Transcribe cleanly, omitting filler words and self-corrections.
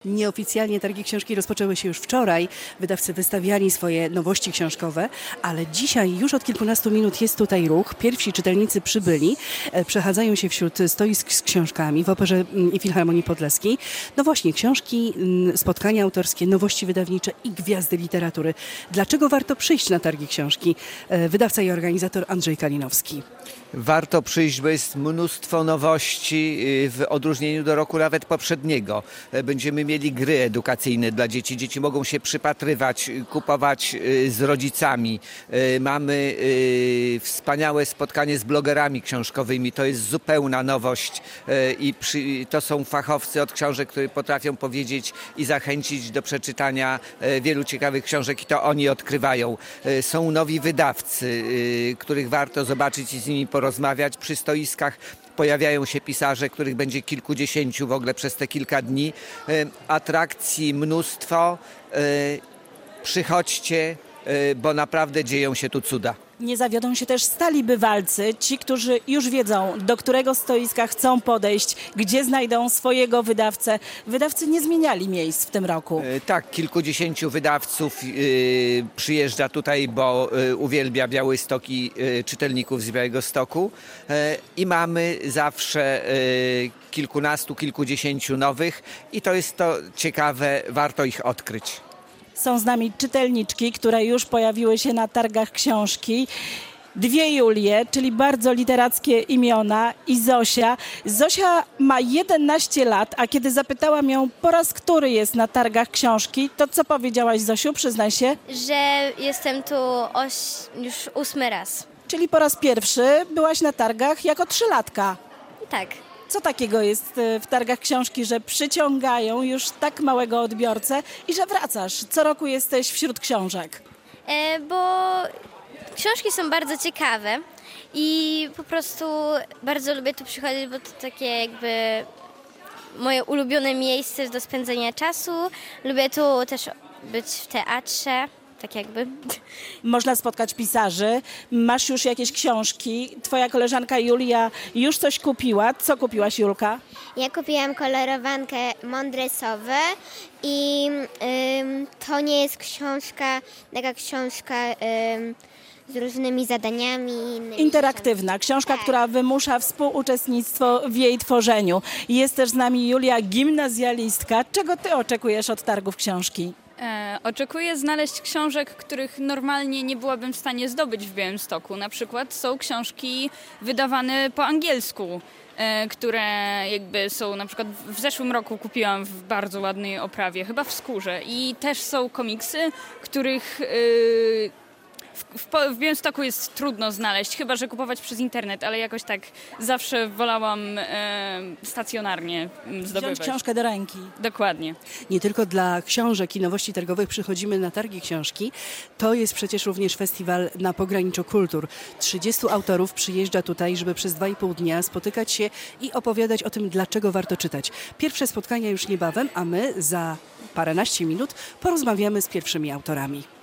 Nieoficjalnie targi książki rozpoczęły się już wczoraj. Wydawcy wystawiali swoje nowości książkowe, ale dzisiaj już od kilkunastu minut jest tutaj ruch. Pierwsi czytelnicy przybyli, przechadzają się wśród stoisk z książkami w Operze i Filharmonii Podleskiej. No właśnie, książki, spotkania autorskie, nowości wydawnicze i gwiazdy literatury. Dlaczego warto przyjść na targi książki? Wydawca i organizator Andrzej Kalinowski. Warto przyjść, bo jest mnóstwo nowości w odróżnieniu do roku nawet poprzedniego. Będziemy mieli gry edukacyjne dla dzieci. Dzieci mogą się przypatrywać, kupować z rodzicami. Mamy wspaniałe spotkanie z blogerami książkowymi. To jest zupełna nowość i to są fachowcy od książek, którzy potrafią powiedzieć i zachęcić do przeczytania wielu ciekawych książek i to oni odkrywają. Są nowi wydawcy, których warto zobaczyć i z nimi porozmawiać. Przy stoiskach pojawiają się pisarze, których będzie kilkudziesięciu w ogóle przez te kilka dni. Atrakcji mnóstwo. Przychodźcie, bo naprawdę dzieją się tu cuda. Nie zawiodą się też stali bywalcy, ci, którzy już wiedzą, do którego stoiska chcą podejść, gdzie znajdą swojego wydawcę. Wydawcy nie zmieniali miejsc w tym roku. Tak, kilkudziesięciu wydawców przyjeżdża tutaj, bo uwielbia Białystok i czytelników z Białegostoku. I mamy zawsze kilkunastu, kilkudziesięciu nowych i to jest to ciekawe, warto ich odkryć. Są z nami czytelniczki, które już pojawiły się na targach książki. Dwie Julie, czyli bardzo literackie imiona, i Zosia. Zosia ma 11 lat, a kiedy zapytałam ją po raz który jest na targach książki, to co powiedziałaś, Zosiu? Przyznaj się. Że jestem tu już 8 raz. Czyli po raz pierwszy byłaś na targach jako 3-latka. Tak. Co takiego jest w targach książki, że przyciągają już tak małego odbiorcę i że wracasz? Co roku jesteś wśród książek. Bo książki są bardzo ciekawe i po prostu bardzo lubię tu przychodzić, bo to takie jakby moje ulubione miejsce do spędzenia czasu. Lubię tu też być w teatrze. Tak jakby. Można spotkać pisarzy, masz już jakieś książki, twoja koleżanka Julia już coś kupiła. Co kupiłaś, Julka? Ja kupiłam kolorowankę Mondresowe i to nie jest książka, taka książka z różnymi zadaniami. Interaktywna książka, Tak. która wymusza współuczestnictwo w jej tworzeniu. Jest też z nami Julia, gimnazjalistka. Czego ty oczekujesz od targów książki? Oczekuję znaleźć książek, których normalnie nie byłabym w stanie zdobyć w Białymstoku. Na przykład są książki wydawane po angielsku, które jakby są, na przykład w zeszłym roku kupiłam w bardzo ładnej oprawie, chyba w skórze. I też są komiksy, których w Białymstoku jest trudno znaleźć, chyba że kupować przez internet, ale jakoś tak zawsze wolałam stacjonarnie zdobywać. Wziąć książkę do ręki. Dokładnie. Nie tylko dla książek i nowości targowych przychodzimy na targi książki. To jest przecież również festiwal na pograniczu kultur. 30 autorów przyjeżdża tutaj, żeby przez 2,5 dnia spotykać się i opowiadać o tym, dlaczego warto czytać. Pierwsze spotkania już niebawem, a my za paręnaście minut porozmawiamy z pierwszymi autorami.